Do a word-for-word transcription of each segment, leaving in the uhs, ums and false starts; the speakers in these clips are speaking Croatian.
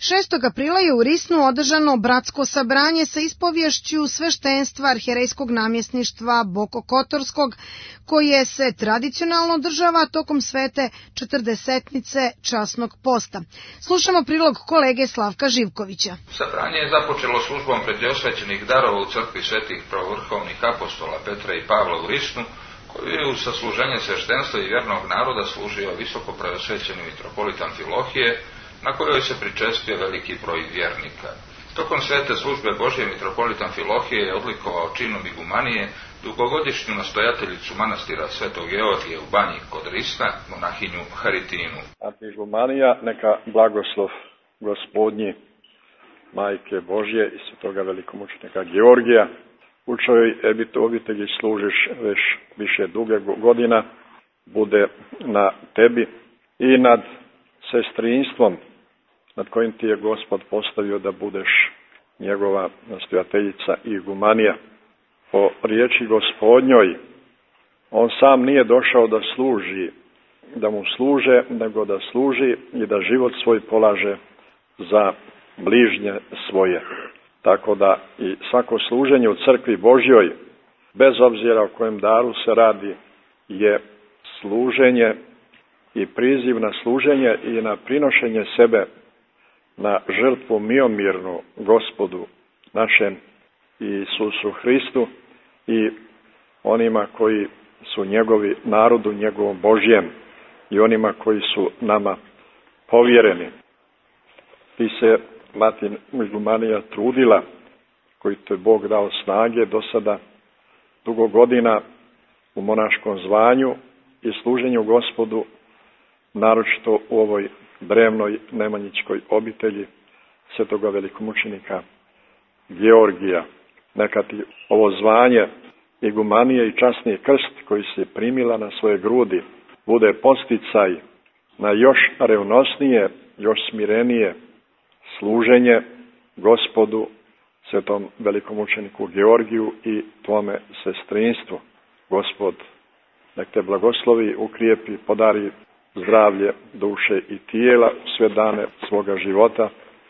šestog aprila je u Risnu održano bratsko sabranje sa ispovješću sveštenstva arhijerejskog namjesništva Bokokotorskog, koje se tradicionalno održava tokom svete četrdesetnice časnog posta. Slušamo prilog kolege Slavka Živkovića. Sabranje je započelo službom predosvećenih darova u crkvi svetih pravovrhovnih apostola Petra i Pavla u Risnu, koju je u sasluženje sveštenstva i vjernog naroda služio visoko preosvećeni mitropolitan Filohije, na kojoj se pričestio veliki broj vjernika. Tokom svete službe Božje mitropolitan Filohije je odlikovao činom igumanije dugogodišnju nastojateljicu manastira Svetog Georgija u Banji kod Risna, monahinju Haritinu. A igumanija, neka blagoslov Gospodnji, Majke Božje i svetoga velikomučenika Georgija, u čojoj obitelji služiš već više duge godina, bude na tebi i nad sestrinstvom nad kojim ti je Gospod postavio da budeš njegova nastojateljica i igumanija. Po riječi Gospodnjoj, on sam nije došao da služi, da mu služe, nego da služi i da život svoj polaže za bližnje svoje. Tako da i svako služenje u crkvi Božjoj, bez obzira o kojem daru se radi, je služenje i priziv na služenje i na prinošenje sebe na žrtvu miomirnu Gospodu našem Isusu Hristu i onima koji su njegovi narodu, njegovom Božjem i onima koji su nama povjereni. Ti se Latin igumanija trudila, koji to je Bog dao snage do sada dugo godina u monaškom zvanju i služenju Gospodu, naročito u ovoj drevnoj nemanjičkoj obitelji svetoga velikomučenika Georgija. Neka ti ovo zvanje igumanije i časni krst koji se primila na svoje grudi bude posticaj na još revnosnije, još smirenije služenje Gospodu, svetom velikomučeniku Georgiju i tvome sestrinstvu. Gospod nek te blagoslovi, ukrijepi, podari zdravlje duše i tijela sve dane svoga života,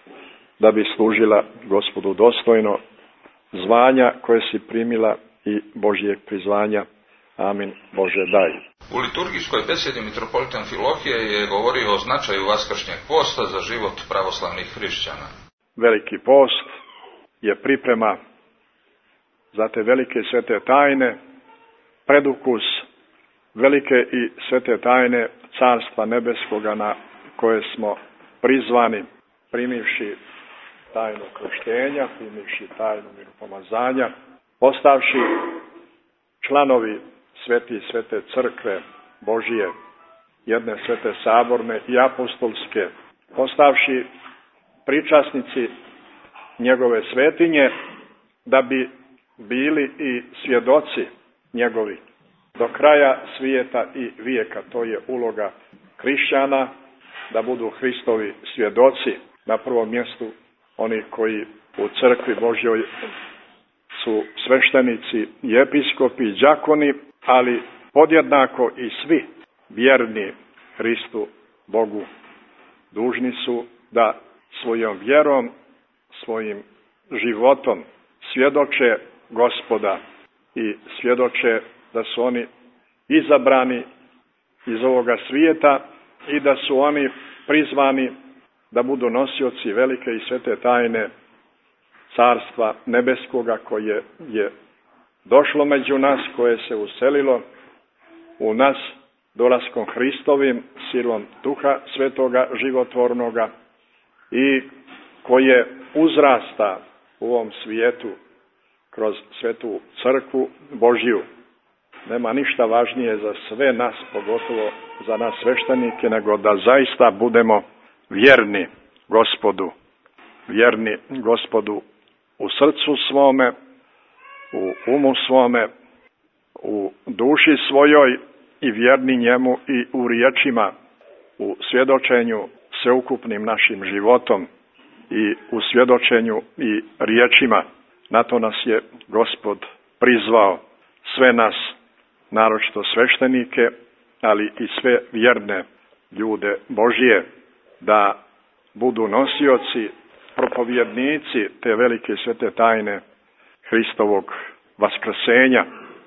da bi služila Gospodu dostojno zvanja koje si primila i Božijeg prizvanja. Amin. Bože daj. U liturgijskoj besedi mitropolitan Filohije je govorio o značaju vaskršnjeg posta za život pravoslavnih hrišćana. Veliki post je priprema za te velike svete tajne, predukus velike i svete tajne Carstva nebeskoga na koje smo prizvani, primivši tajnu krštenja, primivši tajnu miropomazanja, postavši članovi sveti i svete crkve Božije, jedne svete saborne i apostolske, postavši pričasnici njegove svetinje, da bi bili i svjedoci njegovi do kraja svijeta i vijeka. To je uloga hrišćana, da budu Hristovi svjedoci, na prvom mjestu oni koji u crkvi Božjoj su sveštenici i episkopi i đakoni, ali podjednako i svi vjerni Hristu Bogu dužni su da svojom vjerom, svojim životom svjedoče Gospoda i svjedoče da su oni izabrani iz ovoga svijeta i da su oni prizvani da budu nosioci velike i svete tajne Carstva nebeskoga koje je došlo među nas, koje se uselilo u nas dolaskom Hristovim, silom Duha Svetoga životvornoga i koje uzrasta u ovom svijetu kroz svetu crkvu Božju. Nema ništa važnije za sve nas, pogotovo za nas sveštenike, nego da zaista budemo vjerni Gospodu, vjerni Gospodu u srcu svome, u umu svome, u duši svojoj i vjerni njemu i u riječima, u svjedočenju sveukupnim našim životom i u svjedočenju i riječima. Na to nas je Gospod prizvao, sve nas, naročito sveštenike, ali i sve vjerne ljude Božije, da budu nosioci, propovjednici te velike svete tajne Hristovog vaskrsenja,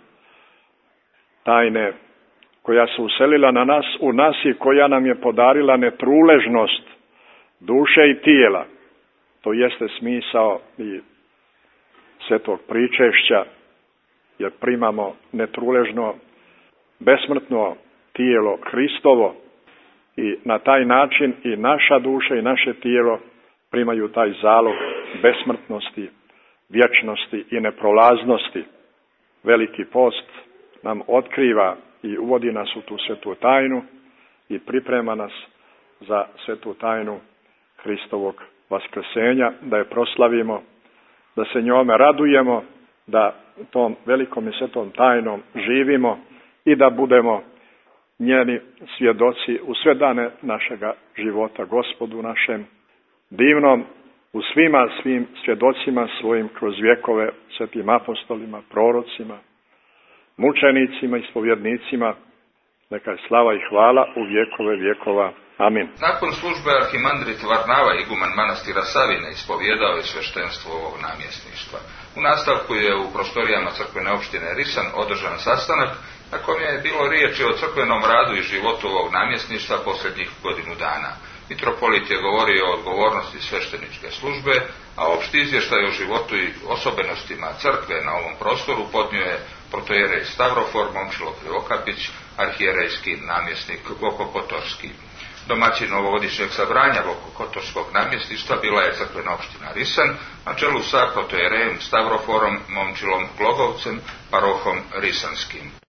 tajne koja se uselila na nas, u nas i koja nam je podarila netruležnost duše i tijela. To jeste smisao i svetog pričešća, jer primamo netruležno, besmrtno tijelo Hristovo i na taj način i naša duša i naše tijelo primaju taj zalog besmrtnosti, vječnosti i neprolaznosti. Veliki post nam otkriva i uvodi nas u tu svetu tajnu i priprema nas za svetu tajnu Hristovog vaskrsenja, da je proslavimo, da se njome radujemo, da tom velikom i svetom tajnom živimo i da budemo njeni svjedoci u sve dane našega života Gospodu našem divnom, u svima svim svjedocima svojim kroz vjekove, svetim apostolima, prorocima, mučenicima i spovjednicima, neka je slava i hvala u vjekove vjekova. Amin. Nakon službe arhimandrit Varnava, iguman manastira Savine, ispovjedao je sveštenstvo ovog namjesništva. U nastavku je u prostorijama crkvene opštine Risan održan sastanak na kojem je bilo riječi o crkvenom radu i životu ovog namjesništva posljednjih godinu dana. Mitropolit je govorio o odgovornosti svešteničke službe, a opšti izvještaj o životu i osobenostima crkve na ovom prostoru podnio je protojerej Stavrofor Momčilo Krivokapić, arhijerejski namjesnik Bokokotorski. Domaćin ovogodišnjeg sabranja Bokokotorskog namjesništva bila je crkvena opština Risan, na čelu sa protojerejem Stavroforom Momčilom Glogovcem, parohom Risanskim.